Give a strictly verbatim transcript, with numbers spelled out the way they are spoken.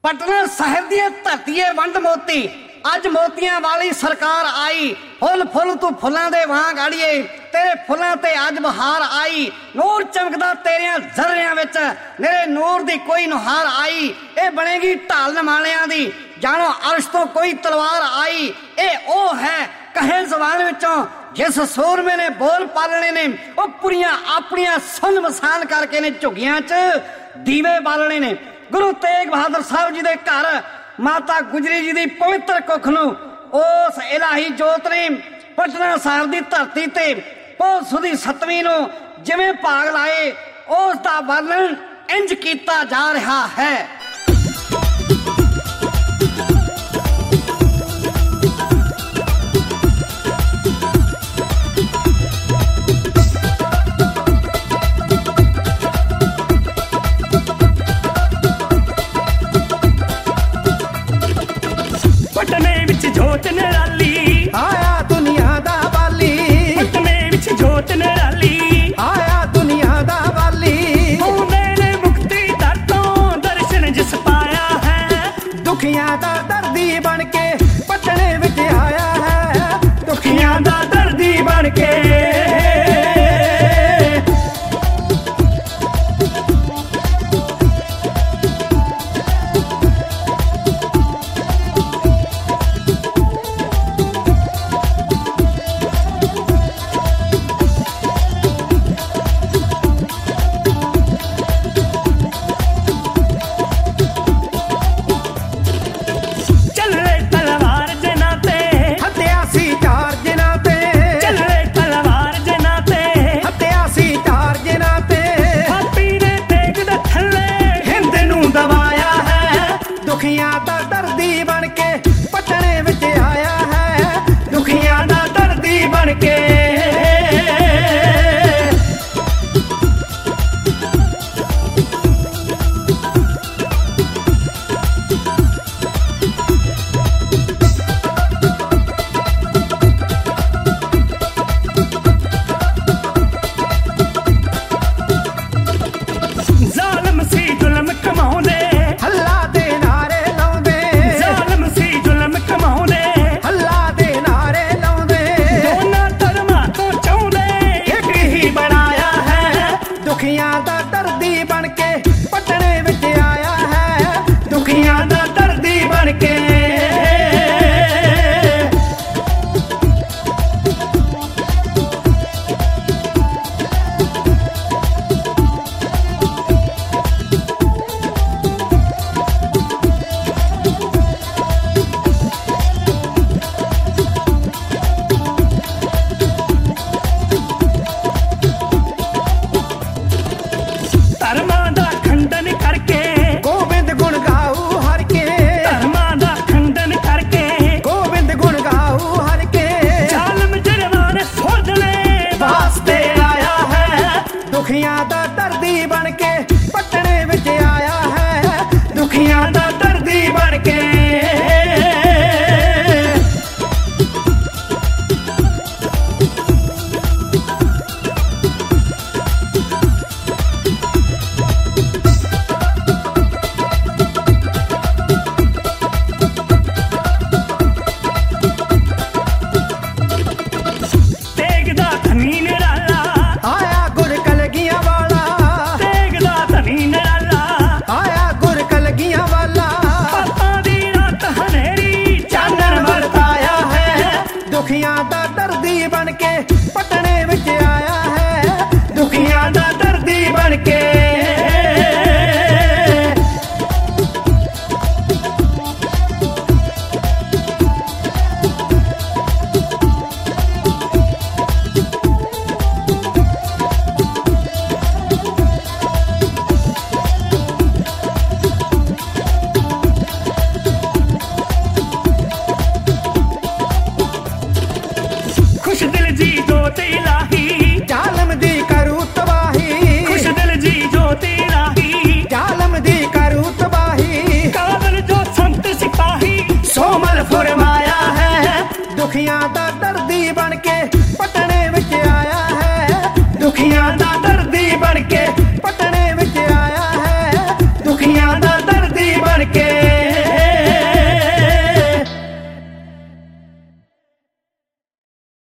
पटना साहिब दी धरतीए वंड मोती अज मोतियां वाली सरकार आई। फुल फुल तू फुलां दे वांग आड़िए तेरे फुलां ते अज बहार आई। नूर चमकदा तेरियां जर्रियां विच मेरे नूर दी कोई नुहार आई। ए बनेगी ढाल नमाणियां दी जानो अर्श तो कोई तलवार आई। ए ओ है कहे जबान विचों जिस सूरमे ने बोल पालने ने ओ पुरियां अपनियां सुन मसान करके ने झुगियां च दीवे बालने ने। गुरु तेग बहादुर साहब जी दे घर माता गुजरी जी दी पवित्र कुख नूं उस इलाही जोत ने पटना साहिब दी धरती ते पौष सुदी सतवीं नूं जिवें भाग लाए उस दा वर्णन इंज कीता जा रहा है। जोत निराली आया दुनिया दा वाली। पटने विच जोत निराली आया दुनिया दा वाली। मेरे मुक्ति दर तो दर्शन जिस पाया है दुखियां दा दर्दी बन के पटने विच आया है। दुखियां दा दर्दी बन के दुखियां दा दर्दी बन के पटने विच आया है। दुखियां दा दर्दी बन के जालिम सी जुल्म कमाउंदे हल्ला दे नारे लाउंदे। जालिम सी जुल्म कमाउंदे हल्ला दे नारे लाउंदे। दोनां धर्मां तो चाहुंदे एक ही बनाया है। दुखियां दा दर्दी बन के पटने विच आया है। दुखियां दा दर्दी बन के धर्मां दा खंडन करके गोबिंद गुण गाऊ हर के। धर्मां दा खंडन करके गोबिंद गुण गाऊ हर के। जालिम जरवान सोधने वास्ते आया है। दुखियां दा दर्दी बन के पटने विच आया है। दुखियां दा दर्दी बन के तेग दा धनी निराला आया गुर कलगियां वाला। तेग दा धनी निराला आया गुर कलगियां वाला। पापां दी रात हनेरी चानन वरताया है। दुखियां दा दर्दी बन के पटने विच आया है। दुखियां दा दर्दी बन के खुश दिल जी जोत इलाही जालम दी करू तबाही। खुश दिल जी जोत इलाही जालम दी करू तबाही। काबल जो संत सिपाही सोमल फरमाया है। दुखियां दा